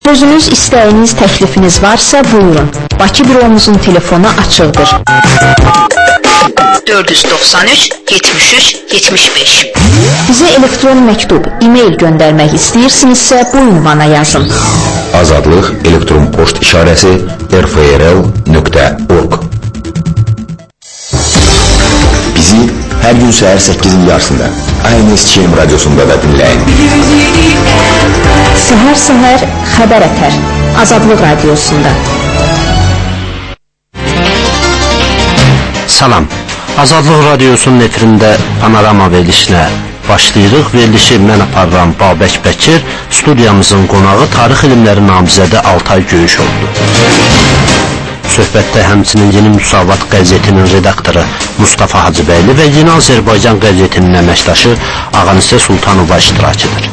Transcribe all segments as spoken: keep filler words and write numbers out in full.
Sözünüz, istəyiniz, təklifiniz varsa buyurun. Bakı büromuzun telefonu açıqdır. dörd yüz doxsan üç yetmiş üç yetmiş beş. Bizə elektron məktub, e-mail göndərmək istəyirsinizsə bu ünvana yazın. Azadlıq elektron poçt işarəsi r f r l nöqtə org. Bizi hər gün səhər səkkizin yarısında A M S Çiğim Radyosunda da dinləyin. Səhər-səhər xəbər ətər Azadlıq Radyosunda. Salam. Azadlıq Radyosunun efirində panorama verilişinə başlayırıq. Verilişi mən aparıram Babək Bəkir, studiyamızın qonağı tarix elmləri namizədi Altay Göyüş oldu. Söhbətdə həmçinin Yeni Müsavat qəzetinin redaktoru Mustafa Hacıbəyli və Yeni Azərbaycan qəzetinin əməkdaşı Ağanisə Sultanova iştirakıdır.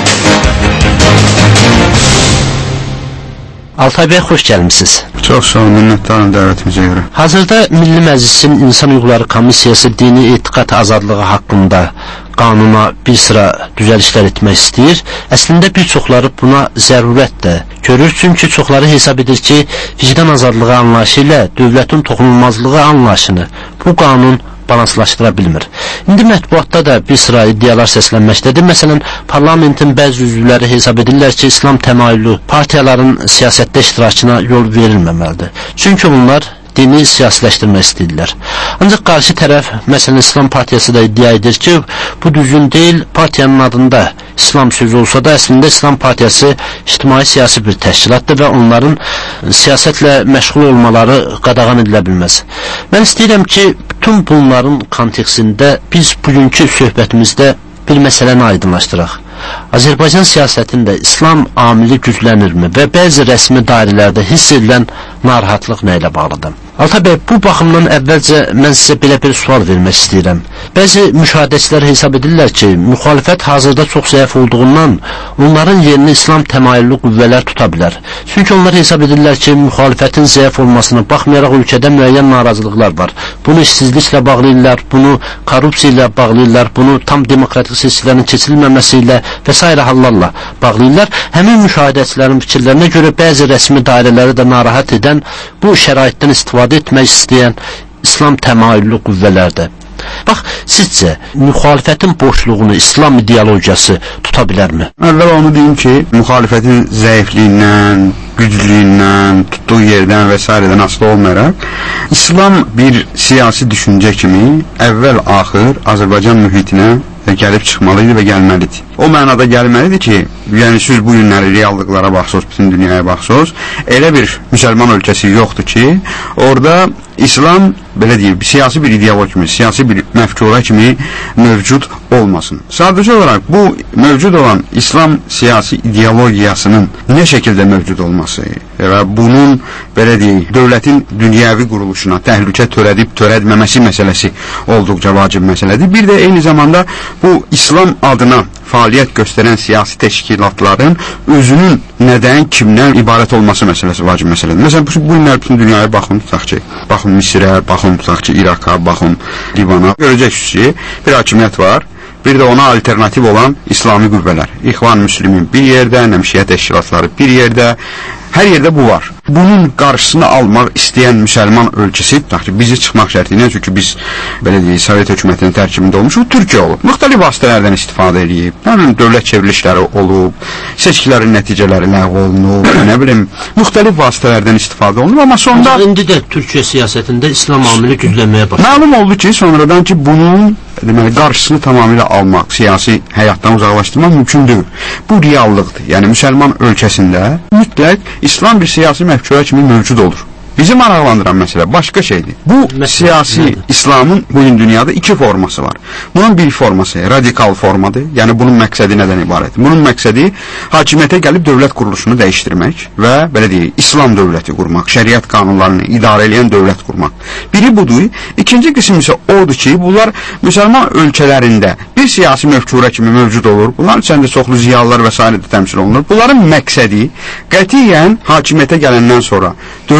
Altay bəy, xoş gəlmişsiniz. Çox sağ olun, minnətdarım dəvətimizə görə. Hazırda Milli Məclisin İnsan Hüquqları Komissiyası dini etiqad azadlığı haqqında qanuna bir sıra düzəlişlər etmək istəyir. Əslində bir çoxları buna zərurət də görür, çünki çoxları hesab edir ki, vicdan azadlığı anlayışı ilə dövlətin toxunulmazlığı anlayışını bu qanun balanslaşdıra bilmir. İndi mətbuatda da bir sıra iddialar səslənməkdədir. Məsələn, parlamentin bəzi üzvləri hesab edirlər ki, İslam təmayüllü partiyaların siyasətdə iştirakına yol verilməməlidir. Çünki bunlar dini siyasiləşdirmək istəyirlər. Ancaq qarşı tərəf, məsələn, İslam partiyası da iddia edir ki, bu düzgün deyil, partiyanın adında İslam sözü olsa da əslində İslam partiyası ictimai-siyasi bir təşkilatdır və onların siyasətlə məşğul olmaları qadağan edilə bilməz. Mən istəyirəm ki, bütün bunların kontekstində biz bugünkü söhbətimizdə bir məsələni aydınlaşdıraq. Azərbaycan siyasətində İslam amili güclənirmi və bəzi rəsmi dairələrdə hiss edilən narahatlıq nə ilə bağlıdır? Altay bəy, bu baxımdan əvvəlcə mən sizə belə bir sual vermək istəyirəm. Bəzi müşahidəçilər hesab edirlər ki, müxalifət hazırda çox zəif olduğundan onların yerini İslam təmayüllü qüvvələr tuta bilər. Çünki onlar hesab edirlər ki, müxalifətin zəif olmasına baxmayaraq ölkədə müəyyən narazılıqlar var. Bunu işsizliklə bağlayırlar, bunu korrupsiya ilə bağlayırlar, bunu tam demokratik seçkilərin keçirilməməsi ilə və s. hallarla bağlayırlar. Həmin müşahidəçilərin fikirlərinə görə bəzi rəsmi dairələri də narahat edən, bu şəraitdən istifadə etmək istəyən İslam təmayüllü qüvvələrdə. Bax, sizcə, müxalifətin boşluğunu İslam ideologiyası tuta bilərmi? Əvvəl onu deyim ki, müxalifətin zəifliyindən, güclüyündən, tutduğu yerdən və s. asılı olmayaraq, İslam bir siyasi düşüncə kimi əvvəl-axır Azərbaycan mühitinə gəlib çıxmalıydı və gəlməlidir. O mənada gəlməlidir ki, yəni siz bu günləri reallıqlara baxsınız, bütün dünyaya baxsınız, elə bir müsəlman ölkəsi yoxdur ki, orada İslam, belə deyil, siyasi bir ideoloji kimi, siyasi bir məfkura kimi mövcud olmasın. Sadəcə olaraq bu mövcud olan İslam siyasi ideologiyasının nə şəkildə mövcud olması və bunun, belə deyil, dövlətin dünyəvi quruluşuna təhlükə törədib törədməməsi məsələsi olduqca vacib məsələdir. Bir də eyni zamanda bu İslam adına fəaliyyət göstərən siyasi təşkilatların özünün nədən, kimdən ibarət olması məsələsi vacib məsələdir. Məsələn, bu günlər bütün dünyaya baxın, tutaq ki, baxın Misirə, baxın, tutaq ki, İraqa, baxın Livana. Görəcəksiniz ki, bir hakimiyyət var, bir də ona alternativ olan İslami qüvvələr. İxvan Müslimin bir yerdə, Nəmşiyə təşkilatları bir yerdə, hər yerdə bu var. Bunun qarşısını almaq istəyən müsəlman ölkəsi, tutaq ki, bizi çıxmaq şərti ilə, çünki biz, belə deyək, Sovet hökumətinin tərkibində olmuşuq, Türkiyə olub. Müxtəlif vasitələrdən istifadə edib, nə bilim, dövlət çevrilişləri olub, seçkilərin nəticələri ləğv olunub, nə bilim, müxtəlif vasitələrdən istifadə olunub, amma sonda... İndi də Türkiyə siyasətində İslam amili güclənməyə başladı. Məlum oldu ki, sonradan ki, bunun deməli, qarşısını tamamilə almaq, siyasi həyatdan uzaqlaşdırmaq mümkün deyil. Bu reallıqdır. Yəni, müsəlman ölkəsində mütləq İslam bir siyasi məfkura kimi mövcud olur. Bizi maraqlandıran məsələ başqa şeydir. Bu məsələ, siyasi nədir? İslamın bugün dünyada iki forması var. Bunun bir forması radikal formadır. Yəni bunun məqsədi nədən ibarətdir? Bunun məqsədi hakimiyyətə gəlib dövlət quruluşunu dəyişdirmək və belə deyək, İslam dövləti qurmaq, şəriət qanunlarını idarə edən dövlət qurmaq. Biri budur. İkinci qism isə odur ki, bunlar müsəlman ölkələrində bir siyasi məfkura kimi mövcud olur. Bunların içində çoxlu ziyalılar və s. təmsil olunur. Bunların məqsədi qətiyyən hakimiyyətə gələndən sonra dövlət quruluşu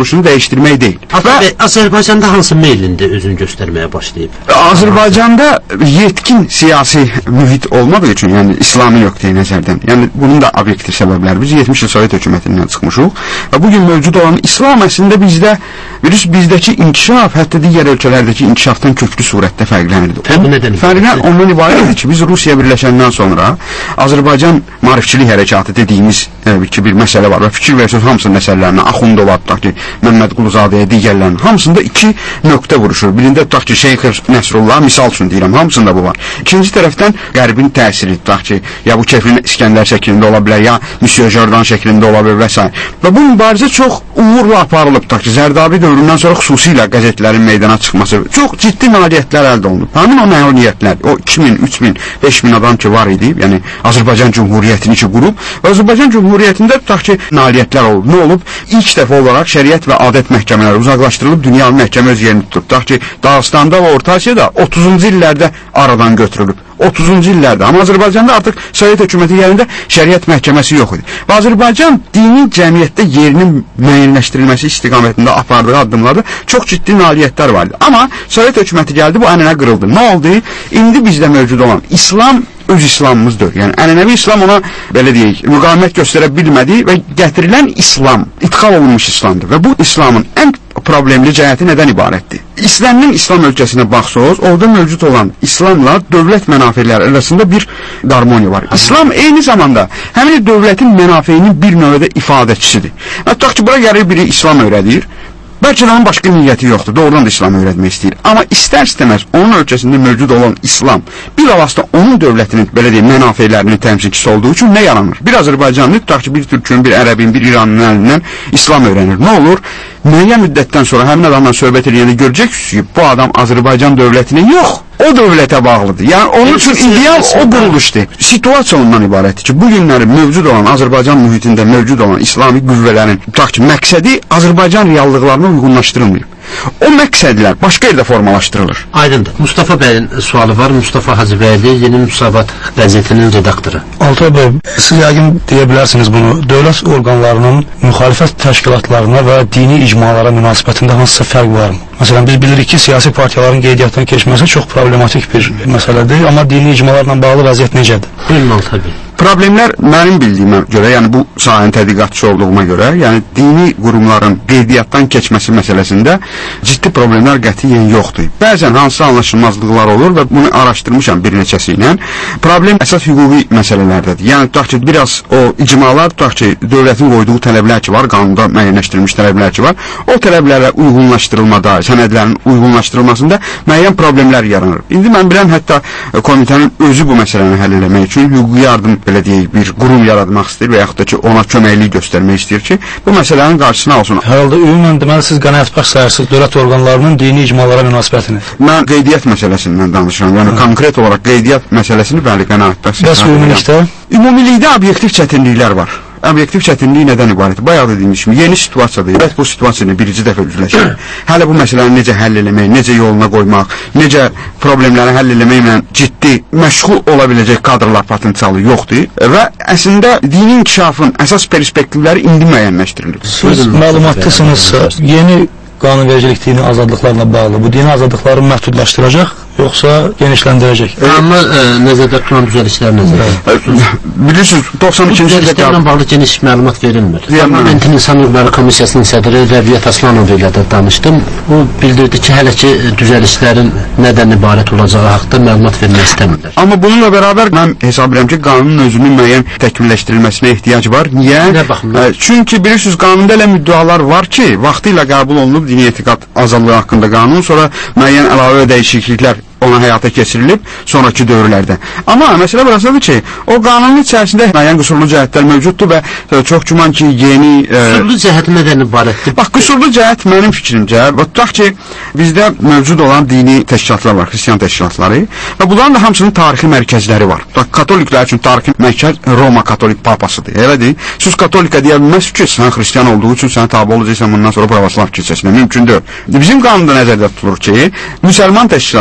davranışını dəyişdirmək deyil. Və Azərbaycanda hansı meylində özünü göstərməyə başlayıb? Azərbaycanda yetkin siyasi mühit olmadığı üçün, yəni İslami nöqteyi nəzərdən, yəni bunun da obyektiv səbəbləri. Biz yetmiş il Sovet hökumətindən çıxmışıq və bugün mövcud olan İslam əslində bizdə bizdəki inkişaf, hətta digər ölkələrdəki inkişafdan köklü surətdə fərqlənirdi. Fərqlən ondan ibarətdir ki, biz Rusiya birləşəndən sonra Azərbaycan maarifçilik hərəkatı dediyimiz ki, bir məsələ var və fikir verirsiniz hamısının məsələlərinə, Axundova, tutaq ki, Məmməd Quluzadəyə, digərlərinin hamısında iki nöqtə vuruşur. Birində tutaq ki, Şeyx Nəsrullah, misal üçün deyirəm, hamısında bu var. İkinci tərəfdən Qərbin təsiri, tutaq ki, ya bu Kefrin İskəndər şəklində ola bilər, ya Monsieur Jordan şəklində ola bilər və s. Və bu mübarizə çox uğurla aparılıb, tutaq ki, Zərdabi dövründən sonra xüsusilə qəzetlərin meydana çıxması, çox ciddi nailiyyətlər əldə olunub. Həmin o nailiyyətlər, o iki min, üç min, beş min adam ki var idi, yəni Azərbaycan Cumhuriyyətini ki qurub, və Azərbaycan Cumhuriyyətində tutaq ki, nailiyyətlər olub. Nə olub? İlk dəfə olaraq şəriət və adət məhkəmələri uzaqlaşdırılıb, dünyanın məhkəmə öz yerini tutub. Tutaq ki, Dağıstanda və Orta Asiyada otuzuncu illərdə aradan götürülüb. otuzuncu illərdə. Amma Azərbaycanda artıq Sovet hökuməti yerində şəriət məhkəməsi yox idi. Və Azərbaycan dini cəmiyyətdə yerinin müəyyənləşdirilməsi istiqamətində apardığı addımlarda çox ciddi nailiyyətlər vardı. Amma Sovet hökuməti gəldi, bu ənənə qırıldı. Nə oldu? İndi bizdə mövcud olan İslam öz İslamımızdır. Yəni ənənəvi İslam ona belə deyək, müqavimət göstərə bilmədi və gətirilən İslam idxal olunmuş İslamdır. Və bu İslamın ən problemli cəhəti nədən ibarətdir? İslamın İslam ölkəsinə baxsaq, orada mövcud olan İslamla dövlət mənafelələri arasında bir harmoniya var. İslam eyni zamanda həmin dövlətin mənafeyinin bir növdə ifadəçisidir. Tutaq ki, bura gəlir biri İslam öyrədir. Bəlkə də onun başqa niyyəti yoxdur, doğrudan da İslam öyrətmək istəyir. Amma istər-istəməz onun ölkəsində mövcud olan İslam bir avazda onun dövlətinin, belə deyim, mənafeylərinin təmsilçisi olduğu üçün nə yaranır? Bir Azərbaycanlı, tutaq ki, bir Türkün, bir Ərəbin, bir İranın əlindən İslam öyrənir. Nə olur? Müəyyən müddətdən sonra həmin adamla söhbət edəndə görəcəksiniz ki, bu adam Azərbaycan dövlətinə yox, o dövlətə bağlıdır. Yəni onun üçün ideal o quruluşdur. Situasiya ondan ibarətdir ki, bu günləri mövcud olan Azərbaycan mühitində mövcud olan İslami qüvvələrin tutaq ki, məqsədi Azərbaycan reallıqlarına uyğunlaşdırılmayıb. O məqsədlər başqa yerdə formalaşdırılır. Aydındır. Mustafa bəyin sualı var. Mustafa Hacıbəyli, Yeni Müsavat qəzetinin redaktoru. Altay bəy, siz yəqin deyə bilərsiniz bunu. Dövlət orqanlarının müxalifət təşkilatlarına və dini icmalara münasibətində hansısa fərq varmı? Məsələn, biz bilirik ki, siyasi partiyaların qeydiyyatdan keçməsi çox problematik bir məsələdir, amma dini icmalarla bağlı vəziyyət necədir? Buyurun Altay bəy. Problemlər mənim bildiyimə görə, yəni bu sahənin tədqiqatçısı olduğuma görə, yəni dini qurumların qeydiyyatdan keçməsi məsələsində ciddi problemlər qətiyyən yoxdur. Bəzən hansısa anlaşılmazlıqlar olur və bunu araşdırmışam bir neçəsi ilə. Problem əsas hüquqi məsələlərdədir. Yəni tutaq ki, biraz o icmalar, tutaq ki, dövlətin qoyduğu tələblər ki var, qanunda müəyyənləşdirilmiş tələblər ki var, o tələblərə uyğunlaşdırılmada, sənədlərin uyğunlaşdırılmasında müəyyən problemlər yaranır. İndi mən biləm, hətta komitənin özü bu məsələni həll etmək üçün hüquqi yardım belə deyək, bir qurum yaratmaq istəyir və yaxud da ki, ona köməklik göstərmək istəyir ki, bu məsələnin qarşısına alsın. Hər halda ümumən deməli siz qənaətbəxş sayırsınız dövlət orqanlarının dini icmalara münasibətini. Mən qeydiyyat məsələsindən danışıram. Yəni konkret olaraq qeydiyyat məsələsini bəli qənaətbəxş sayıram. Bəs ümumilikdə? Ümumilikdə obyektiv çətinliklər var. Obyektiv çətinliyi nədən ibarətdir? Bayaq dediyimiz kimi yeni situasiyadır. Evet, bu situasiyada birinci dəfə üzləşir. Hələ bu məsələni necə həll eləmək, necə yoluna qoymaq, necə problemləri həll eləməklə ciddi məşğul ola biləcək kadrlar potensialı yoxdur və əslində dini inkişafın əsas perspektivləri indi müəyyənləşdirilir. Siz məlumatlısınızsa, yeni qanunvericilik dini azadlıqlarla bağlı bu dini azadlıqları məhdudlaşdıracaq, yoxsa genişləndirəcək? Amma nəzərdə tutulan düzəlişlər nəzərdə? Bilirsiniz, doxsan ikinci ildə düzəlişlərlə bağlı geniş məlumat verilmir. Parlamentin İnsan Hüquqları Komissiyasının sədri Rəviyyət Aslanov ilə də danışdım. O bildirdi ki, hələ ki düzəlişlərin nədən ibarət olacağı haqqında məlumat vermək istəmirlər. Amma bununla bərabər mən hesab edirəm ki, qanunun özünün müəyyən təkmilləşdirilməsinə ehtiyac var. Niyə? Nə baxımdan? Çünki bilirsiniz, qanunda elə müddəalar var ki, vaxtı ilə qəbul olunub dini etiqad azadlığı haqqında qanun, sonra müəyyən əlavə dəyişikliklər ona həyata keçirilib sonraki dövrlərdə. Amma məsələ burasıdır ki, o qanunun içərisində müəyyən qüsurlu cəhətlər mövcuddur və çox güman ki, yeni... Qüsurlu cəhəti nədən ibarətdir? Bax, qüsurlu cəhət mənim fikrimcə, tutaq ki, bizdə mövcud olan dini təşkilatlar var, xristiyan təşkilatları və bunların da hamısının tarixi mərkəzləri var. Tutaq, katoliklər üçün tarixi mərkəz Roma katolik papasıdır, elədir. Siz katolika deyə bilməz ki, sən xristiyan olduğu üçün sən tabi olacaqsan bundan sonra pravoslav kilsəsinə, mümkün deyil. Bizim qanunda nəzərdə tutulur ki, müsəlman təşkilatları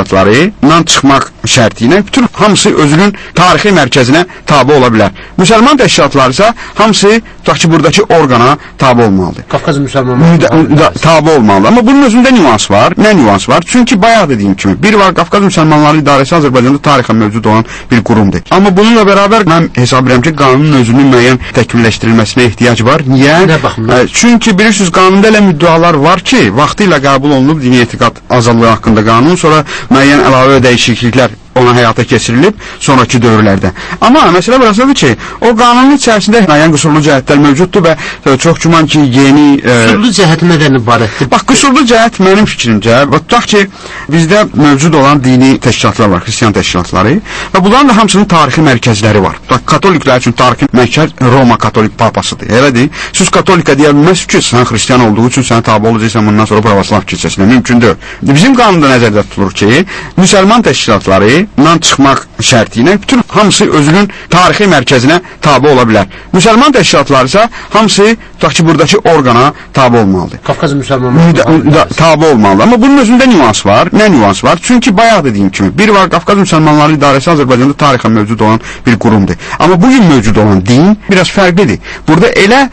nan çıxmaq şərti ilə bütün hamısı özünün tarixi mərkəzinə tabe ola bilər. Müsəlman təşkilatları isə hamısı tutaq ki, buradakı orqana tabe olmalıdır. Qafqaz müsəlmanları tabe olmalıdır. Amma bunun özündə nüans var. Nə nüans var? Çünki bayaq dediyim kimi, bir var Qafqaz Müsəlmanları İdarəsi Azərbaycanda tarixən mövcud olan bir qurumdur. Amma bununla bərabər mən hesab edirəm ki, qanunun özünün müəyyən təkmilləşdirilməsinə ehtiyac var. Niyə? Nə baxımdan? Çünki bilirsiniz, qanunda elə müddialar var ki, vaxtı ilə qəbul olunub dini etiqad azadlığı haqqında qanun, sonra müəyyən əlavə dəyişikliklər ona həyata keçirilib sonraki dövrlərdə. Amma məsələ burasıdır ki, o qanunun içərisində müəyyən qüsurlu cəhətlər mövcuddur və çox güman ki, yeni... Qüsurlu cəhət nədən ibarətdir? Bax, qüsurlu cəhət mənim fikrimcə, tutaq ki, bizdə mövcud olan dini təşkilatlar var, xristiyan təşkilatları və bunların da hamısının tarixi mərkəzləri var. Katoliklər üçün tarixi mərkəz Roma katolik papasıdır, elədir. Siz katolikə deyə bilməz ki, sən xristiyan olduğu üçün sən tabi olacaqsan, bundan sonra pravoslav kilsəsinə, mümkündür. Bizim qanunda nəzərdə tutulur ki, müsəlman təşkilatları nan çıxmaq şərti ilə bütün hamısı özünün tarixi mərkəzinə tabe ola bilər. Müsəlman təşkilatları isə hamısı tutaq ki, buradakı orqana tabe olmalıdır. Qafqaz müsəlmanları tabe olmalıdır. Amma bunun özündə nüans var. Nə nüans var? Çünki bayaq dediyim kimi, bir var Qafqaz Müsəlmanları İdarəsi Azərbaycanda tarixən mövcud olan bir qurumdur. Amma bugün mövcud olan din biraz fərqlidir. Burada elə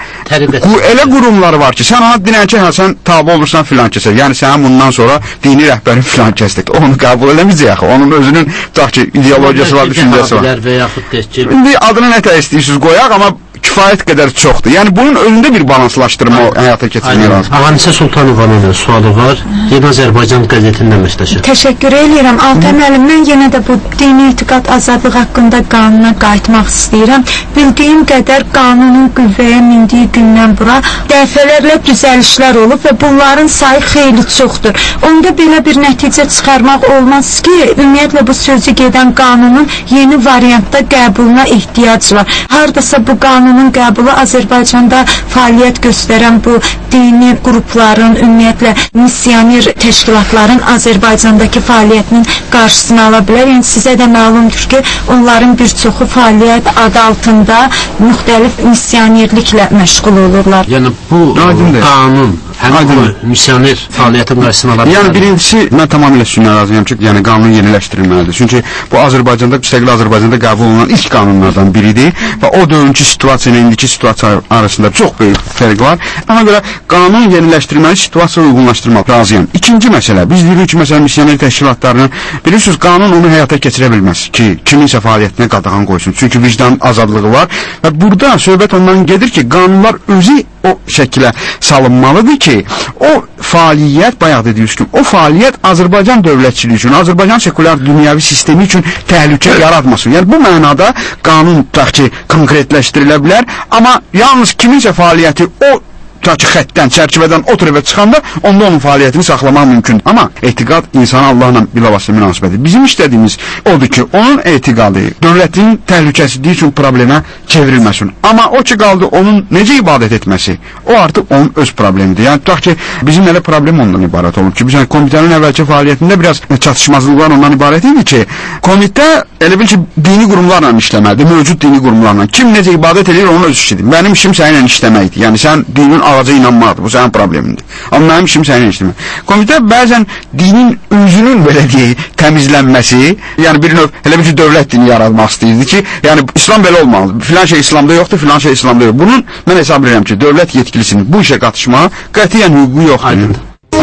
elə qurumlar var ki, sən ha dinən ki, ha sən tabe olursan filan kəsə. Yəni sənin bundan sonra dini rəhbərin filan kəsdir. Onu qəbul eləməyəcək. Onun özünün tutaq ki, ideologiyası var, düşüncəsi var. İndi adını nə tə istəyirsiniz qoyaq, amma kifayət qədər çoxdur. Yəni bunun önündə bir balanslaşdırma həyata keçirmək lazım. Ağanisə Sultanovanın sualı var. Yeni Azərbaycan qəzetinin əməkdaşı. Təşəkkür edirəm. Altan müəllim, mən yenə də bu dini etiqad azadlığı haqqında qanuna qayıtmaq istəyirəm. Bildiyim qədər qanunun qüvvəyə mindiyi gündən bura dəfələrlə düzəlişlər olub və bunların sayı xeyli çoxdur. Onda belə bir nəticə çıxarmaq olmaz ki, ümumiyyətlə bu sözü gedən qanunun yeni variantda qəbuluna ehtiyac var. Hardasa bu qanunun qəbulu Azərbaycanda fəaliyyət göstərən bu dini qrupların, ümumiyyətlə missioner təşkilatların Azərbaycandakı fəaliyyətinin qarşısını ala bilər. Yəni sizə də məlumdur ki, onların bir çoxu fəaliyyət adı altında müxtəlif missionerliklə məşğul olurlar. Yəni bu qanun həmin bu missioner fəaliyyətin qarşısını ala bilər. Yəni birincisi, mən tamamilə sizinlə razıyam ki, yəni qanun yeniləşdirilməlidir. Çünki bu Azərbaycanda, müstəqil Azərbaycanda qəbul olunan ilk qanunlardan biridir və o dövrünkü situasiya ilə indiki situasiya arasında çox böyük fərq var. Ona görə qanun yeniləşdirilməli, situasiya uyğunlaşdırmaq razıyam. İkinci məsələ, biz deyirik ki, məsələn, missioner təşkilatlarının, bilirsiniz, qanun onu həyata keçirə bilməz ki, kiminsə fəaliyyətinə qadağan qoysun. Çünki vicdan azadlığı var və burada söhbət ondan gedir ki, qanunlar özü o şəkilə salınmalıdır ki, o fəaliyyət, bayaq dediyiniz kimi, o fəaliyyət Azərbaycan dövlətçiliyi üçün, Azərbaycan sekulyar dünyəvi sistemi üçün təhlükə yaratmasın. Yəni bu mənada qanun tutaq ki, konkretləşdirilə bilər, amma yalnız kiminsə fəaliyyəti o tutaq ki, xəttdən, çərçivədən o tərəfə çıxanda onda onun fəaliyyətini saxlamaq mümkündür. Amma etiqad insana Allahla bilavasitə münasibətidir. Bizim istədiyimiz odur ki, onun etiqadı dövlətin təhlükəsizliyi üçün problemə çevrilməsin. Amma o ki, qaldı onun necə ibadət etməsi, o artıq onun öz problemidir. Yəni tutaq ki, bizim elə problem ondan ibarət olur ki, bizim komitənin əvvəlki fəaliyyətində biraz çatışmazlıqlar ondan ibarət idi ki, komitə elə bil ki, dini qurumlarla işləməlidir, mövcud dini qurumlarla. Kim necə ibadət edir, onun öz işidir. Mənim işim səninlə işləməkdir. Yəni sən dinin ağaca inanmalıdır, bu sənin problemindir. Amma mənim işim səninlə işləmək. Komitə bəzən dinin özünün, belə deyək, təmizlənməsi, yəni bir növ, elə bir ki, dövlət dini yaratmaq istəyirdi ki, yəni İslam belə olmalıdır. Filan şey İslamda yoxdur, filan şey İslamda yoxdur. Bunun, mən hesab edirəm ki, dövlət yetkilisinin bu işə qatışmağa qətiyyən hüququ yoxdur.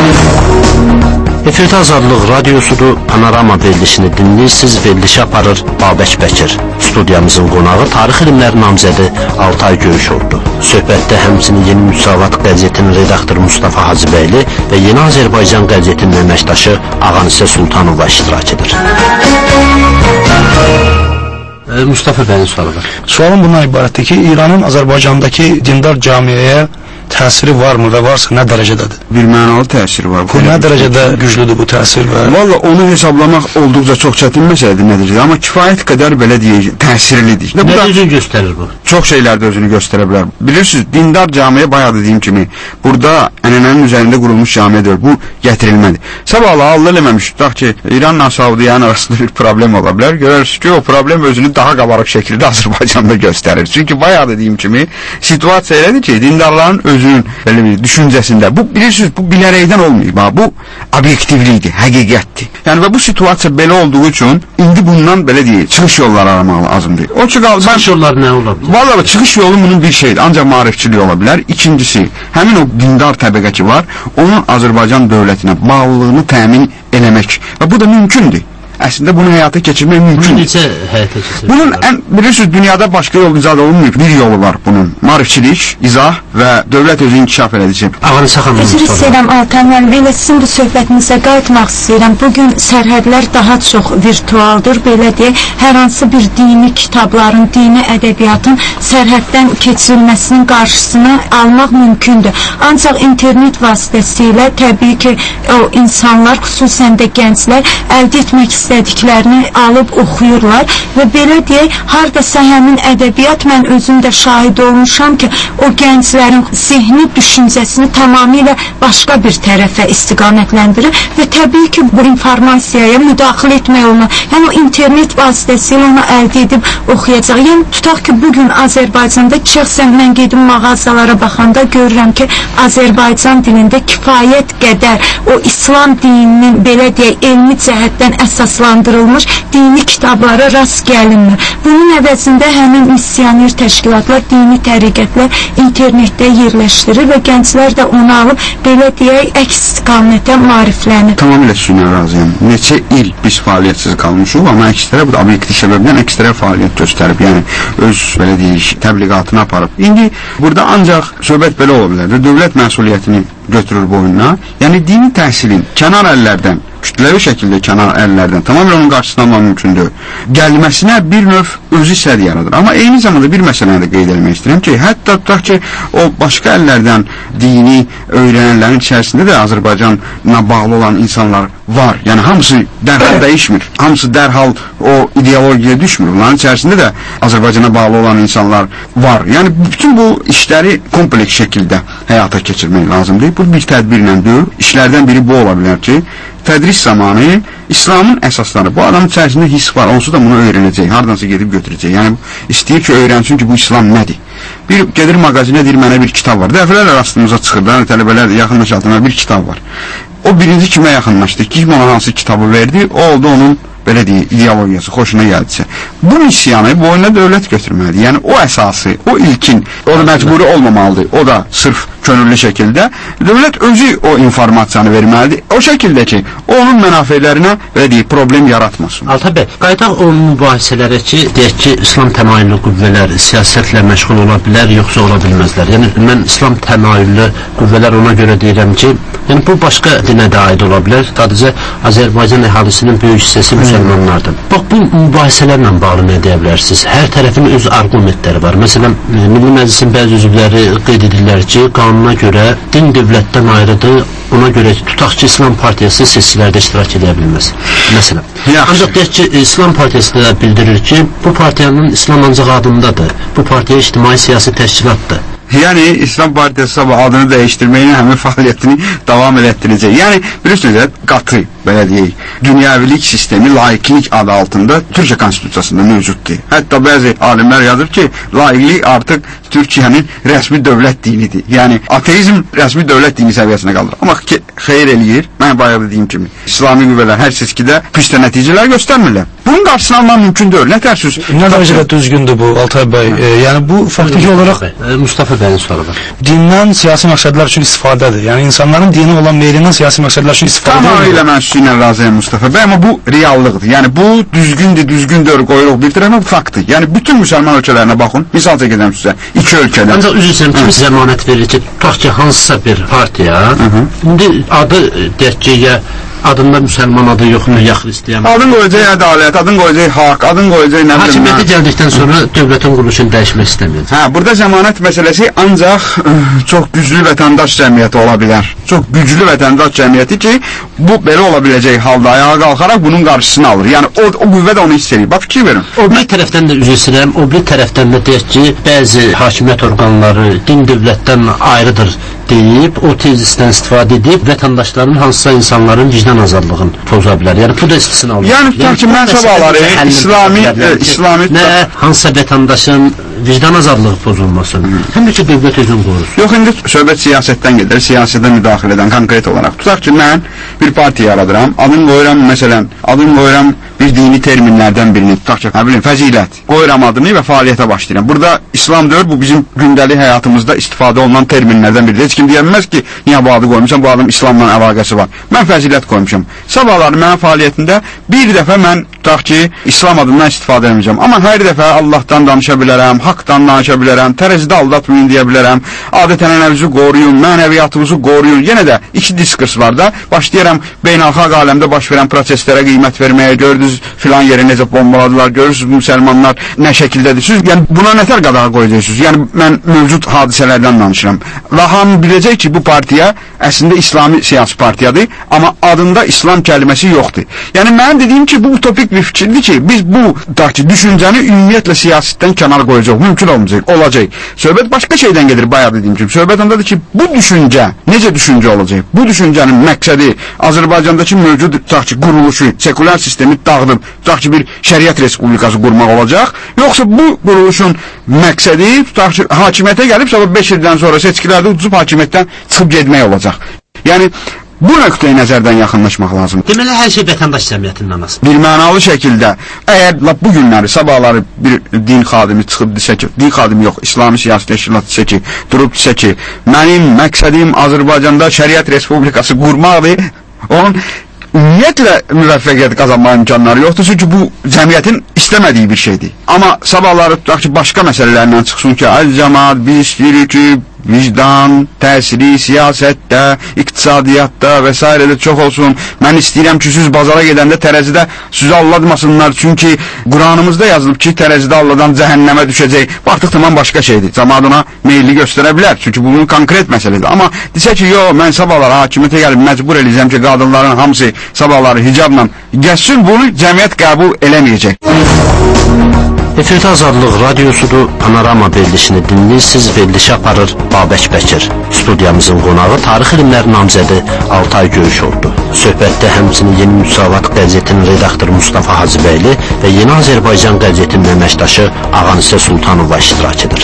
Efirdə Azadlıq radiosudur, Panorama verilişini dinləyirsiniz, verilişi aparır Babək Bəkir. Studiyamızın qonağı tarix elmləri namizədi Altay Göyüş oldu. Söhbətdə həmçinin Yeni Müsavat qəzetinin redaktoru Mustafa Hacıbəyli və Yeni Azərbaycan qəzetinin əməkdaşı Ağanisə Sultanova iştirak edir. Mustafa bəyin sualı var. Sualım bundan ibarətdir ki, İranın Azərbaycandakı dindar camiəyə təsiri varmı və varsa nə dərəcədədir? Bir mənalı təsiri var. Bu nə dərəcədə güclüdür bu təsir? Və... Valla onu hesablamaq olduqca çox çətin məsələdir, nə dərəcədə, amma kifayət qədər belə deyək, təsirlidir. Nə özünü göstərir bu? Çox şeylərdə özünü göstərə bilər. Bilirsiniz, dindar camiyə bayaq dediyim kimi, burada ənənənin üzərində qurulmuş camiyə deyil, bu gətirilmədir. Sabahla Allah eləməmiş, tutaq ki, İranla Saudiyanın arasında bir problem ola bilər. Görürsünüz ki, o problem özünü daha qabarıq şəkildə Azərbaycanda göstərir. Çünki bayaq dediyim kimi, situasiya elədir ki, dindarların özü özünün belə bir düşüncəsində. Bu bilirsiniz, bu bilərəkdən olmayıb. Bu obyektivlikdir, həqiqətdir. Yəni və bu situasiya belə olduğu üçün indi bundan belə deyil, çıxış yolları aramaq lazımdır. O çıxış çıxış yolları nə ola bilər? Vallahi çıxış yolu bunun bir şeydir, ancaq maarifçilik ola bilər. İkincisi, həmin o dindar təbəqə ki var, onun Azərbaycan dövlətinə bağlılığını təmin eləmək. Və bu da mümkündür. Əslində bunu həyata keçirmək mümkün. Bunu necə həyata keçirmək? Bunun ən, bilirsiniz, dünyada başqa yol icad olunmayıb. Bir yolu var bunun. Maarifçilik, izah və dövlət özü inkişaf edəcək. Ağanısa xanım. Üzr istəyirəm Altan müəllim, elə sizin bu söhbətinizə qayıtmaq istəyirəm. Bugün sərhədlər daha çox virtualdır, belə deyək. Hər hansı bir dini kitabların, dini ədəbiyyatın sərhəddən keçirilməsinin qarşısını almaq mümkündür. Ancaq internet vasitəsilə təbii ki, o insanlar, xüsusən də gənclər əldə etmək istəyir istədiklərini alıb oxuyurlar və belə deyək, hardasa həmin ədəbiyyat, mən özüm də şahid olmuşam ki, o gənclərin zihni düşüncəsini tamamilə başqa bir tərəfə istiqamətləndirir və təbii ki, bu informasiyaya müdaxilə etmək olmaz. Yəni, o internet vasitəsilə onu əldə edib oxuyacaq. Yəni, tutaq ki, bugün Azərbaycanda şəxsən mən gedim mağazalara baxanda görürəm ki, Azərbaycan dilində kifayət qədər o İslam dininin, belə deyək, elmi cəhətdən əsas landırılmış dini kitablara rast gəlinmir. Bunun əvəzində həmin missioner təşkilatlar, dini təriqətlər internetdə yerləşdirir və gənclər də onu alıb, belə deyək, əks istiqamətə maariflənir. Tamamilə sizinlə razıyam. Neçə il biz fəaliyyətsiz qalmışıq, amma əkslərə bu da obyektiv səbəbdən əkslərə fəaliyyət göstərib, yəni öz, belə deyək, təbliğatını aparıb. İndi burada ancaq söhbət belə ola bilər. Dövlət məsuliyyətini götürür boynuna, yəni dini təhsilin kənar əllərdən, kütləvi şəkildə kənar əllərdən tamamilə onun qarşısını almaq mümkündür. Gəlməsinə bir növ özü səd yaradır. Amma eyni zamanda bir məsələni də qeyd etmək istəyirəm ki, hətta tutaq ki, o başqa əllərdən dini öyrənənlərin içərisində də Azərbaycanla bağlı olan insanlar var. Yəni hamısı dərhal dəyişmir. Hamısı dərhal o ideologiyaya düşmür. Bunların içərisində də Azərbaycana bağlı olan insanlar var. Yəni bütün bu işləri kompleks şəkildə həyata keçirmək lazımdır. Bu bir tədbirlə deyil. İşlərdən biri bu ola bilər ki, tədris zamanı İslamın əsasları, bu adamın içərisində hiss var, onsuz da bunu öyrənəcək, hardansa gedib götürəcək. Yəni, istəyir ki, öyrənsin ki, bu İslam nədir? Bir gedir mağazinə, deyir, mənə bir kitab var. Dəfələrlə rastımıza çıxır, da, tələbələr yaxınlaşaldığına bir kitab var. O birinci kimə yaxınlaşdı? Kim ona hansı kitabı verdi? O oldu onun, belə deyək, ideologiyası, xoşuna gəldisə. Bu missiyanı boyuna dövlət götürməlidir. Yəni, o əsası, o ilkin, o da məcburi olmamalıdır. O da sırf könüllü şəkildə dövlət özü o informasiyanı verməlidir. O şəkildə ki, o onun mənafələrinə, belə deyək, problem yaratmasın. Altan bəy, qaydaq o mübahisələrə ki, deyək ki, İslam təmayüllü qüvvələr siyasətlə məşğul ola bilər, yoxsa ola bilməzlər. Yəni, mən İslam təmayüllü qüvvələr ona görə deyirəm ki, yəni, bu başqa dinə də aid ola bilər. Sadəcə, Azərbaycan əhalisinin böyük hissəsi müsəlmanlardır. Bax, bu mübahisələrlə bağlı nə deyə bilərsiniz? Hər tərəfin öz argumentləri var. Məsələn, Milli Məclisin bəzi üzvləri qeyd edirlər ki, qanuna görə din dövlətdən ayrıdır, ona görə ki, tutaq ki, İslam Partiyası seçkilərdə iştirak edə bilməz. Məsələn. Ancaq deyək ki, İslam Partiyası da bildirir ki, bu partiyanın İslam ancaq adındadır. Bu partiya ictimai siyasi təşkilatdır. Yəni, İslam Partiyası adını dəyişdirməyinin həmin fəaliyyətini davam elətdirəcək. Yəni, bilirsiniz, qatı, belə deyək, dünyəvilik sistemi laiklik adı altında Türkiyə Konstitusiyasında mövcuddur. Hətta bəzi alimlər yazır ki, laiklik artıq Türkiyənin rəsmi dövlət dinidir. Yəni, ateizm rəsmi dövlət dini səviyyəsinə qalır. Amma xeyir eləyir, mən bayaq dediyim kimi, İslami qüvvələr hər seçkidə pis nəticələr göstərmirlər. Bunun qarşısını almaq mümkün deyil. Nə tərsiniz? Nə dərəcədə düzgündür bu, Altay bəy? E, yəni, bu faktiki olaraq Mustafa bəyin sualı var. Dindən siyasi məqsədlər üçün istifadədir. Yəni, insanların dini olan meylindən siyasi məqsədlər üçün istifadədir. Tamamilə mən sizinlə razıyam Mustafa bəy, amma bu reallıqdır. Yəni, bu düzgündür, düzgündür, qoyuluq bir tərəfə faktdır. Yəni, bütün müsəlman ölkələrinə baxın. Misal çəkəcəm sizə, iki ölkədən. Ancaq üzr istəyirəm, kim zəmanət verir ki, tutaq ki, hansısa bir partiya, indi adı, deyək ki, ya adında müsəlman adı yoxdur, ya xristiyan. Adın qoyacaq ədalət, adın qoyacaq haqq, adın qoyacaq nə bilim. Hakimiyyətə gəldikdən sonra dövlətin quruluşunu dəyişmək istəməyəcək. Hə, burada zəmanət məsələsi ancaq ə, çox güclü vətəndaş cəmiyyəti ola bilər. Çox güclü vətəndaş cəmiyyəti ki, bu belə ola biləcək halda ayağa qalxaraq bunun qarşısını alır. Yəni o, o qüvvə də onu hiss edir. Bax, fikir verin. O bir tərəfdən də üzr istəyirəm, o bir tərəfdən də deyək ki, bəzi hakimiyyət orqanları din dövlətdən ayrıdır deyib, o tezisdən istifadə edib, vətəndaşların hansısa insanların vicdan azadlığını poza bilər. Yəni, bu da istisna olur. Yəni, tutaq ki, mən sabahları İslami, İslami... Nə, hansısa vətəndaşın vicdan azadlığı pozulmasın, həm də ki, dövlət özünü qorusun. Yox, indi söhbət siyasətdən gedir, siyasətə müdaxilədən konkret olaraq. Tutaq ki, mən bir partiya yaradıram, adım qoyuram, məsələn, adım qoyuram bir dini terminlərdən birini, tutaq ki, bilim, fəzilət. Qoyuram adını və fəaliyyətə başlayıram. Burada İslam deyir, bu bizim gündəlik həyatımızda istifadə olunan terminlərdən biridir. Heç kim deyəməz ki, niyə bu adı qoymuşam, bu adım İslamla əlaqəsi var. Mən fəzilət qoymuşam. Sabahları mənim fəaliyyətimdə bir dəfə mən tutaq ki, İslam adından istifadə edəcəm. Amma hər dəfə Allahdan danışa bilərəm, haqdan danışa bilərəm, tərəzidə aldatmayın deyə bilərəm, adət-ənənəmizi qoruyun, mənəviyyatımızı qoruyun. Yenə də iki diskurs var da, başlayaram beynəlxalq aləmdə baş verən proseslərə qiymət verməyə, gördünüz filan yeri necə bombaladılar, görürsünüz müsəlmanlar nə şəkildədir. Yəni buna nətər qadağa qoyacaqsınız? Yəni mən mövcud hadisələrdən danışıram. Və hamı biləcək ki, bu partiya əslində İslami siyasi partiyadır, amma adında İslam kəlməsi yoxdur. Yəni mənim dediyim ki, bu utopik bir fikirdir ki, biz bu ki, düşüncəni ümumiyyətlə siyasətdən kənar qoyacaq, mümkün olmayacaq, olacaq. Söhbət başqa şeydən gedir, bayağı dediyim kimi. Söhbət ondadır ki, bu düşüncə necə düşüncə olacaq? Bu düşüncənin məqsədi Azərbaycandakı mövcud ki, quruluşu, sekulyar sistemi dağıdıb, ki, bir şəriət respublikası qurmaq olacaq, yoxsa bu quruluşun məqsədi ki, hakimiyyətə gəlib, sonra beş ildən sonra seçkilərdə ucub hakimiyyətdən çıxıb getmək olacaq. Yəni, bu nöqtəyə nəzərdən yaxınlaşmaq lazım. Deməli, hər şey vətəndaş cəmiyyətindən asılı. Bir mənalı şəkildə, əgər bu günləri, sabahları bir din xadimi çıxıb desə ki, din xadimi yox, İslami siyasi təşkilat desə ki, durub desə ki, mənim məqsədim Azərbaycanda şəriət respublikası qurmaqdır, onun ümumiyyətlə müvəffəqiyyət qazanma imkanları yoxdur, çünki bu cəmiyyətin istəmədiyi bir şeydir. Amma sabahları tutaq ki, başqa məsələlərlə çıxsın ki, əl cəmaat, biz istəyirik ki, vicdan, təsiri, siyasətdə, iqtisadiyyatda və s. də çox olsun. Mən istəyirəm ki, siz bazara gedəndə tərəzidə sizi allatmasınlar, çünki Quranımızda yazılıb ki, tərəzidə alladan cəhənnəmə düşəcək. Bu artıq tamam başqa şeydir. Cəmaatına meyilli göstərə bilər, çünki bunun konkret məsələdir. Amma desə ki, yox, mən sabahları hakimiyyətə gəlib məcbur eləyəcəm ki, qadınların hamısı sabahları hicabla gəlsin, bunu cəmiyyət qəbul eləməyəcək. Efirdə Azadlıq radiosudur, Panorama verilişini dinləyirsiniz, verilişi aparır Babək Bəkir. Studiyamızın qonağı tarix elmləri namizədi Altay Göyüşoğludur. Söhbətdə həmçinin Yeni Müsavat qəzetinin redaktoru Mustafa Hacıbəyli və Yeni Azərbaycan qəzetinin əməkdaşı Ağanisə Sultanova iştirak edir.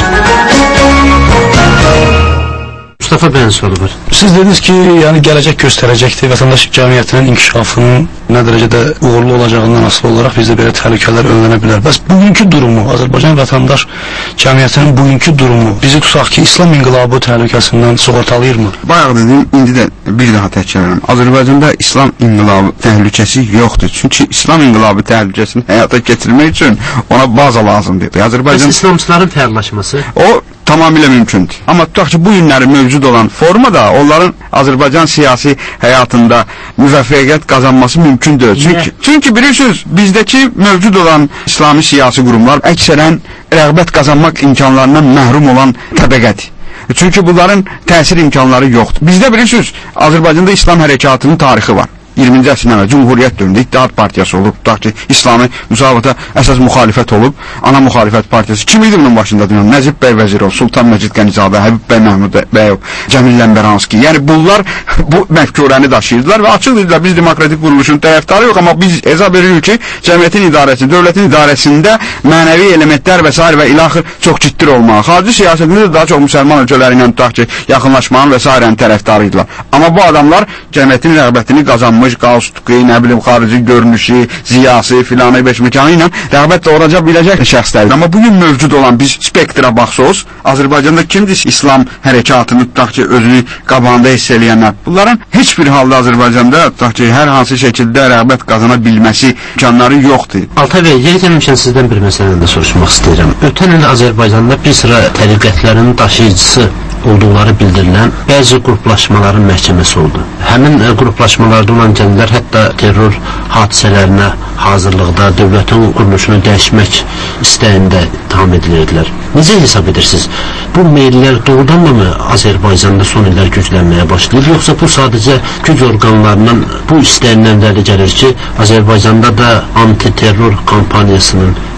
Mustafa bəyin soru var. Siz dediniz ki, yəni gələcək göstərəcəkdir, vətəndaş cəmiyyətinin inkişafının nə dərəcədə uğurlu olacağından asılı olaraq bizdə belə təhlükələr önlənə bilər. Bəs bugünkü durumu, Azərbaycan vətəndaş cəmiyyətinin bugünkü durumu bizi tutaq ki, İslam inqilabı təhlükəsindən sığortalayırmı? Bayaq dedim, indi də bir daha təkrarlayıram. Azərbaycanda İslam inqilabı təhlükəsi yoxdur. Çünki İslam inqilabı təhlükəsini həyata keçirmək üçün ona baza lazımdır. Azərbaycan Bəs İslamçıların fəallaşması? O tamamilə mümkündür. Amma tutaq ki, bu günləri mövcud olan formada onların Azərbaycan siyasi həyatında müvəffəqiyyət qazanması mümkün deyil. Çünki, çünki bilirsiniz, bizdəki mövcud olan İslami siyasi qurumlar əksərən rəğbət qazanmaq imkanlarından məhrum olan təbəqədir. Çünki bunların təsir imkanları yoxdur. Bizdə bilirsiniz, Azərbaycanda İslam hərəkatının tarixi var. iyirminci əsrin əvvəl Cumhuriyyət dövründə İttihat Partiyası olub, tutaq ki, İslami müsavata əsas müxalifət olub, ana müxalifət partiyası. Kim idi bunun başında dünən? Nəcib bəy Vəzirov, Sultan Məcid Qənizadə, Həbib bəy Məhmud bəyov, Cəmil Ləmbəranski. Yəni bunlar bu məfkurəni daşıyırdılar və açıq dedilər, biz demokratik quruluşun tərəfdarı yox, amma biz hesab edirik ki, cəmiyyətin idarəsi, dövlətin idarəsində mənəvi elementlər və s. və ilaxır çox ciddi olmalı. Xarici siyasətində də daha çox müsəlman ölkələri ilə tutaq ki, yaxınlaşmanın və s. tərəfdarı idilər. Amma bu adamlar cəmiyyətin rəğbətini qazanmış, qalstuqi, nə bilim, xarici görünüşü, ziyası, filanı, beşməkanı ilə rəğbət doğuraca biləcək şəxslərdir. Amma bugün mövcud olan biz spektra baxsaq, Azərbaycanda kimdir İslam hərəkatını tutaq ki, özünü qabağında hiss eləyənlər? Bunların heç bir halda Azərbaycanda tutaq ki, hər hansı şəkildə rəğbət qazana bilməsi imkanları yoxdur. Altay bəy, yer gəlmişən sizdən bir məsələni də soruşmaq istəyirəm. Ötən il Azərbaycanda bir sıra təriqətlərin daşıyıcısı olduqları bildirilən bəzi qruplaşmaların məhkəməsi oldu. Həmin qruplaşmalarda olan gənclər hətta terror hadisələrinə hazırlıqda dövlətin quruluşunu dəyişmək istəyində ittiham edilirdilər. Necə hesab edirsiniz? Bu meyllər doğrudanmı Azərbaycanda son illər güclənməyə başlayır, yoxsa bu sadəcə güc orqanlarının bu istəyindən irəli gəlir ki, Azərbaycanda da antiterror kampaniyasının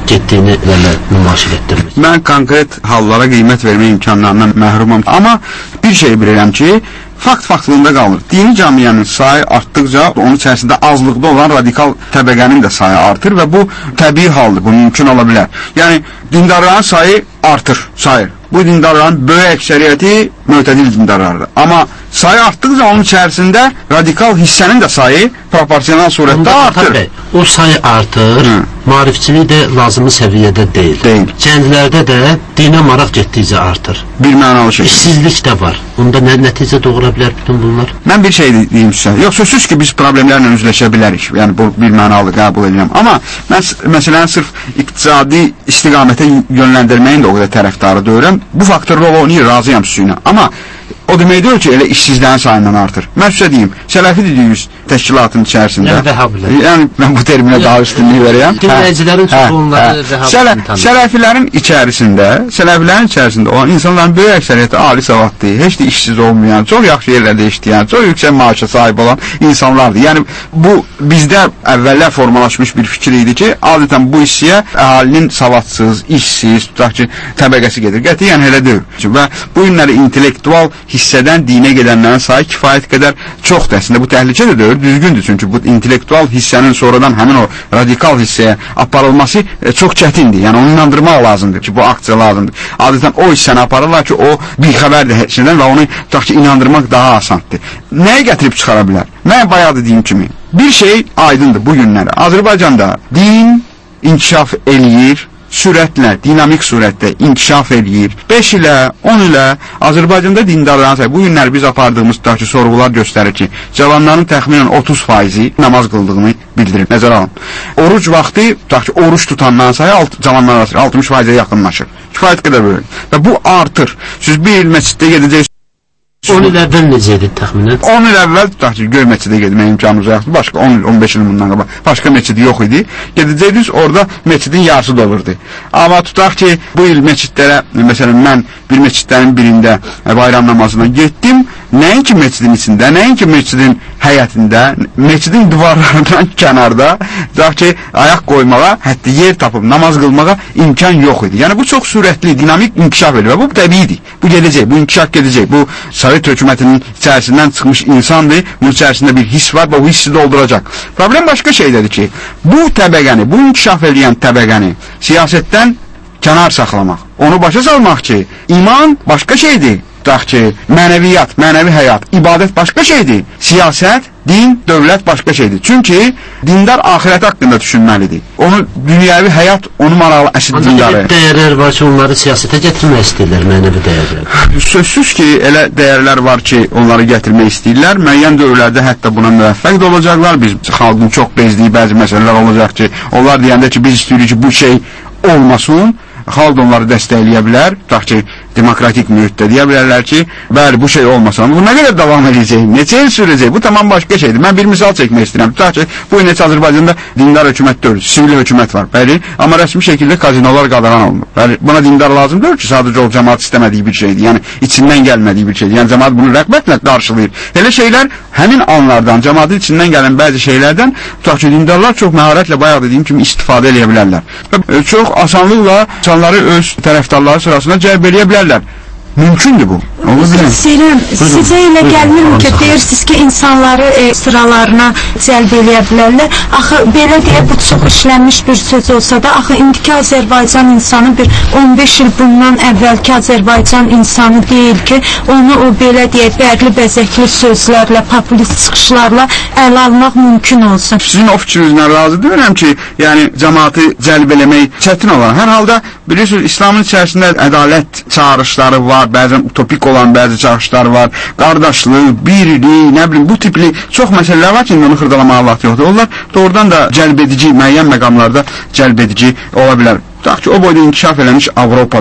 getdiyini elə nümayiş etdirmək. Mən konkret hallara qiymət vermək imkanlarından məhrumam. Amma bir şey bilirəm ki, fakt faktlığında qalır. Dini camiyanın sayı artdıqca onun içərisində azlıqda olan radikal təbəqənin də sayı artır və bu təbii haldır, bu mümkün ola bilər. Yəni, dindarların sayı artır, sayır. Bu dindarların böyük əksəriyyəti mötədil dindarlardır. Amma sayı artdıqca onun içərisində radikal hissənin də sayı proporsional surətdə artır. Bəy, o sayı artır, Hı. maarifçilik də lazımı səviyyədə deyil. Deyil. Kəndlərdə də dinə maraq getdikcə artır. Bir mənalı şəkildə. İşsizlik də var. Onda nə nəticə doğura bilər bütün bunlar? Mən bir şey deyim sizə. Yox, sözsüz ki, biz problemlərlə üzləşə bilərik. Yəni, bu bir mənalı qəbul edirəm. Amma mən məsələn sırf iqtisadi istiqamətə yönləndirməyin də o qədər tərəfdarı deyirəm. Bu faktor rol oynayır, razıyam sizinlə. Amma o demək deyil ki, elə işsizlərin sayından artır. Mən sizə deyim, Sələfi dediyiz təşkilatın içərisində. Yəni, vəhhabilər. Yəni, mən bu terminə daha üstünlük verəyəm. Dinləyicilərin çox onları vəhhablərini tanıyır. Sələfilərin içərisində, Sələfilərin içərisində olan insanların böyük əksəriyyəti ali savadlı, heç də işsiz olmayan, çox yaxşı yerlərdə işləyən, çox yüksək maaşa sahib olan insanlardır. Yəni, bu bizdə əvvəllər formalaşmış bir fikir idi ki, adətən bu hissəyə əhalinin savadsız, işsiz, tutaq ki, təbəqəsi gedir. Qətiyyən elə deyil. Və bu günləri intellektual hissədən dinə gedənlərin sayı kifayət qədər çoxdur. Əslində bu təhlükə də deyil, düzgündür. Çünki bu intellektual hissənin sonradan həmin o radikal hissəyə aparılması e, çox çətindir. Yəni onu inandırmaq lazımdır ki, bu aksiya lazımdır. Adətən o hissəni aparırlar ki, o bir xəbərdir həqiqətən və onu tutaq ki, inandırmaq daha asandır. Nəyə gətirib çıxara bilər? Mən bayaq dediyim kimi, bir şey aydındır bu günləri. Azərbaycanda din inkişaf eləyir, sürətlə, dinamik surətdə inkişaf eləyir. beş ilə, on ilə Azərbaycanda dindarların sayı, bu günlər biz apardığımız tutaq ki, sorğular göstərir ki, cavanların təxminən otuz faizi namaz qıldığını bildirir. Nəzərə alın. Oruc vaxtı, tutaq ki, oruç tutanların sayı cavanlar altmış faizə yaxınlaşır. Kifayət qədər böyük. Və bu artır. Siz bir il məsciddə gedəcəksiniz. on il əvvəl necə idi təxminən? on il əvvəl tutaq ki, göy məscidə getmək imkanımız yoxdur. Başqa on il, on beş il bundan qabaq başqa məscid yox idi. Gedəcəydiniz, orada məscidin yarısı dolurdu. Amma tutaq ki, bu il məscidlərə, məsələn, mən bir məscidlərin birində bayram namazına getdim. Nəinki məscidin içində, nəinki məscidin həyətində, məscidin divarlarından kənarda, tutaq ki, ayaq qoymağa, hətta yer tapıb namaz qılmağa imkan yox idi. Yəni, bu çox sürətli, dinamik inkişaf edir və bu təbiidir. Bu gedəcək, bu inkişaf gedəcək. Bu Sovet hökumətinin içərisindən çıxmış insandır, bunun içərisində bir hiss var və bu hissi dolduracaq. Problem başqa şeydədir ki, bu təbəqəni, bu inkişaf edən təbəqəni siyasətdən kənar saxlamaq, onu başa salmaq ki, iman başqa şeydir. Tutaq ki, mənəviyyat, mənəvi həyat, ibadət başqa şeydir. Siyasət, din, dövlət başqa şeydir. Çünki dindar axirət haqqında düşünməlidir. Onu dünyəvi həyat, onu maraqlı əsil dindarı. Ancaq dəyərlər var ki, onları siyasətə gətirmək istəyirlər, mənəvi dəyərlər. Sözsüz ki, elə dəyərlər var ki, onları gətirmək istəyirlər. Müəyyən dövrlərdə hətta buna müvəffəq də olacaqlar. Biz xalqın çox bezdiyi bəzi məsələlər olacaq ki, onlar deyəndə ki, biz istəyirik ki, bu şey olmasın. Xalq onları dəstəkləyə bilər. Tutaq ki, demokratik mühitdə deyə bilərlər ki, bəli, bu şey olmasa, bu nə qədər davam edəcək, neçə il sürəcək, bu tamam başqa şeydir. Mən bir misal çəkmək istəyirəm. Tutaq ki, bu neçə Azərbaycanda dindar hökumət deyil, sivil hökumət var, bəli, amma rəsmi şəkildə kazinolar qadağan olunur. Bəli, buna dindar lazım deyil ki, sadəcə o cəmaat istəmədiyi bir şeydir, yəni içindən gəlmədiyi bir şeydir. Yəni cəmaat bunu rəğbətlə qarşılayır. Elə şeylər həmin anlardan, cəmaatın içindən gələn bəzi şeylərdən, tutaq ki, dindarlar çox məharətlə bayaq dediyim kimi istifadə edə bilərlər. Və çox asanlıqla insanları öz tərəfdarları sırasına cəlb edə bilərlər. Mümkündür bu. Seyrəm, sizə elə gəlmirmi ki, deyirsiniz ki, insanları e, sıralarına cəlb eləyə bilərlər. Axı, belə deyə bu çox işlənmiş bir söz olsa da, axı, indiki Azərbaycan insanı bir on beş il bundan əvvəlki Azərbaycan insanı deyil ki, onu o belə deyə bərli bəzəkli sözlərlə, populist çıxışlarla əl almaq mümkün olsun. Sizin o fikrinizlə razı deyirəm ki, yəni cəmaatı cəlb eləmək çətin olan. Hər halda, bilirsiniz, İslamın içərisində ədalət çağrışları var, bəzən utopik olan bəzi çağrışlar var, qardaşlıq, birlik, nə bilim, bu tipli çox məsələlər var ki, onu xırdalamağa vaxt yoxdur. Onlar doğrudan da cəlb edici, müəyyən məqamlarda cəlb edici ola bilər. Tutaq ki, o boyda inkişaf eləmiş Avropada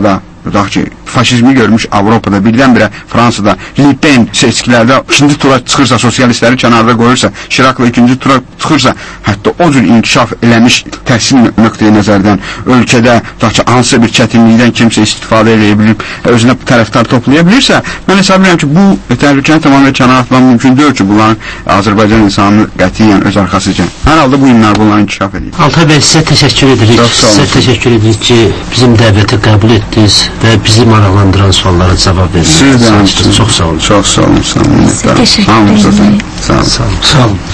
tutaq ki, faşizmi görmüş Avropada, birdən-birə Fransada Le Pen seçkilərdə ikinci tura çıxırsa, sosialistləri kənarda qoyursa, Şirakla ikinci tura çıxırsa, hətta o cür inkişaf eləmiş təhsil nöqteyi nəzərdən ölkədə tutaq ki, hansısa bir çətinlikdən kimsə istifadə edə bilib, özünə tərəfdar toplaya bilirsə, mən hesab edirəm ki, bu təhlükəni tamamilə kənara atmaq mümkün deyil ki, bunların Azərbaycan insanı qətiyyən öz arxasıca. Hər halda bu günlər bunları inkişaf edir. Altay bəy, sizə təşəkkür edirik. Sizə təşəkkür edirik ki, bizim dəvəti qəbul etdiniz və bizi maraqlandıran suallara cavab verdiniz. Siz də həmçinin. Çox sağ olun. Çox sağ olun. Sağ olun. Təşəkkür ederim. Sağ olun. Sağ olun. Sağ olun.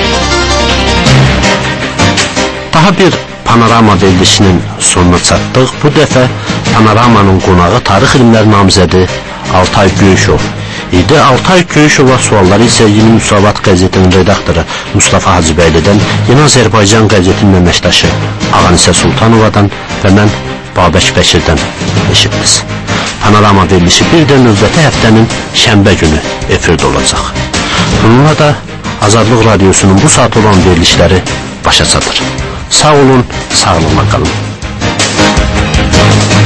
Daha bir Panorama verilişinin sonuna çatdıq. Bu dəfə Panoramanın qonağı tarix elmləri namizədi Altay Göyüşov idi. Altay Göyüşova sualları isə Yeni Müsavat qəzetinin redaktoru Mustafa Hacıbəylidən, Yeni Azərbaycan qəzetinin əməkdaşı Ağanisə Sultanovadan və mən Babək Bəkirdən eşitdiniz. Panorama verilişi bir də növbəti həftənin şənbə günü efirdə olacaq. Bununla da Azadlıq Radiosunun bu saat olan verilişləri başa çatır. Sağ olun, sağlıqla qalın.